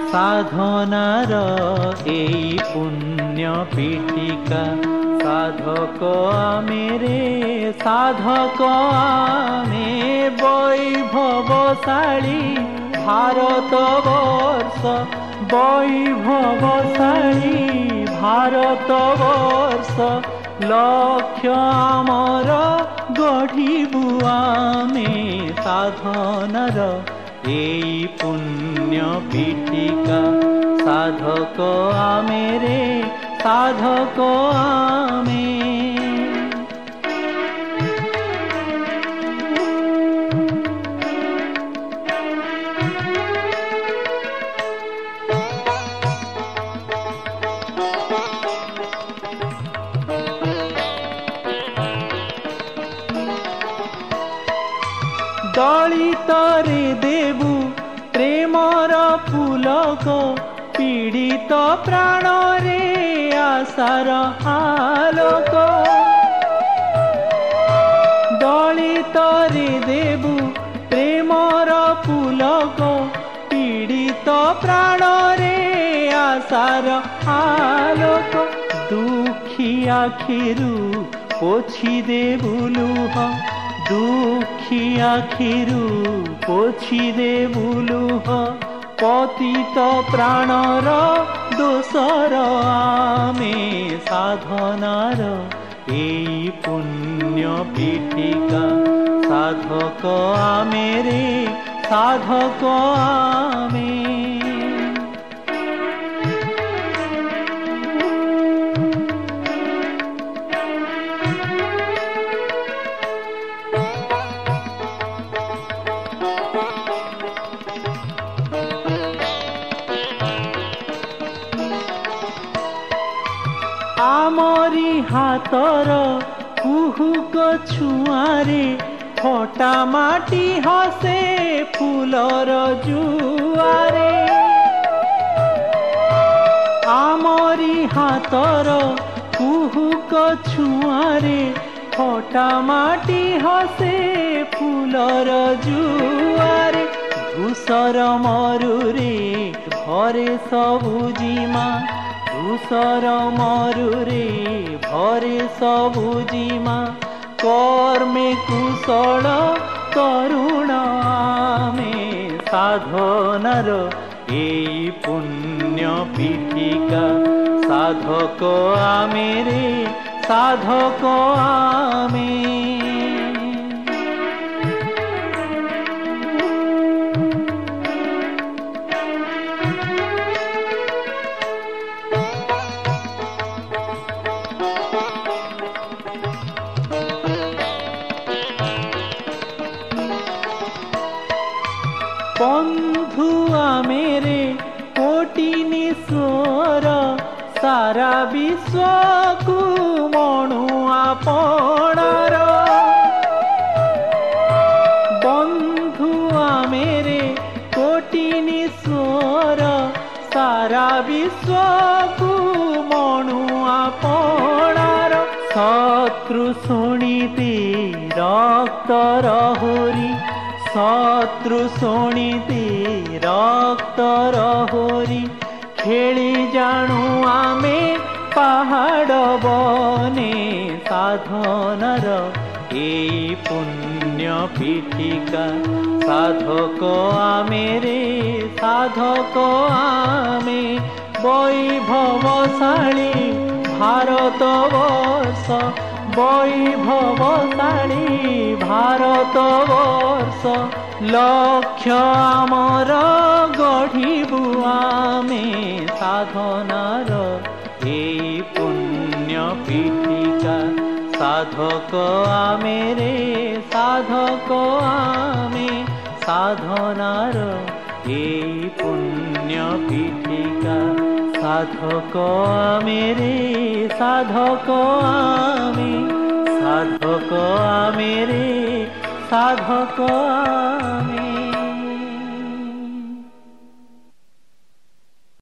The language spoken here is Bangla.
সাধনার এই পুণ্য পীঠিকা সাধক আমি রে সাধক আমি বৈভবশালী ভারতবর্ষ বৈভবশালী ভারতবর্ষ লক্ষ্য আমার গঢ়িবু আমি সাধনার এই পুণ্য পীঠিকা সাধক আমি রে সাধক আমি দলিতরে দেবু প্রেমর পুলক পীড়িত প্রাণরে আশার আলোক দলিতরে দেবু প্রেমর পুলক পীড়িত প্রাণরে আশার আলোক দুঃখী আখিরু পোছি দেবু লুহ দুঃখী আখিরু পোছি দেবু লুহ পতিত প্রাণর দোষর আমি সাধনার এই পুণ্য পীঠিকা সাধক আমি রে সাধক আমি আমরি হাতর কুহুক ছুঁয়ারে ফটা মাটি হসে ফুলর জুয়ারে আমরি হাতর কুহুক ছুঁয়ারে ফটা মাটি হসে ফুলর জুয়ারে ধূসর মরুরে ভরে সবুজিমা ধূসর মরুরে ভরে সবুজিমা কর্মে কুশল তরুণ আমি সাধনার এই পুণ্য পীঠিকা সাধক আমি রে সাধক আমি বন্ধু আমেরে কোটি নিঃস্বর সারা বিশ্বকু মণু আপনার বন্ধু আমেরে কোটি নিঃস্বর সারা বিশ্বকু মণু আপনার শত্রু শুনিতে রক্তর হরি শত্রু শুনিতে রক্তর হরি খেলি জাণু আমি পাহাড় বনে সাধনার এই পুণ্য পীঠিকা সাধক আমি রে সাধক আমি বৈভবশালী ভারতবর্ষ বৈভবশালী ভারতবর্ষ লক্ষ্য আমার গঢ়িবু আমি সাধনার এই পুণ্য পীঠিকা সাধক আমি রে সাধক আমি সাধনার এই পুণ্য পীঠিকা সাধক আমি রে সাধক আমি সাধক আমি রে সাধক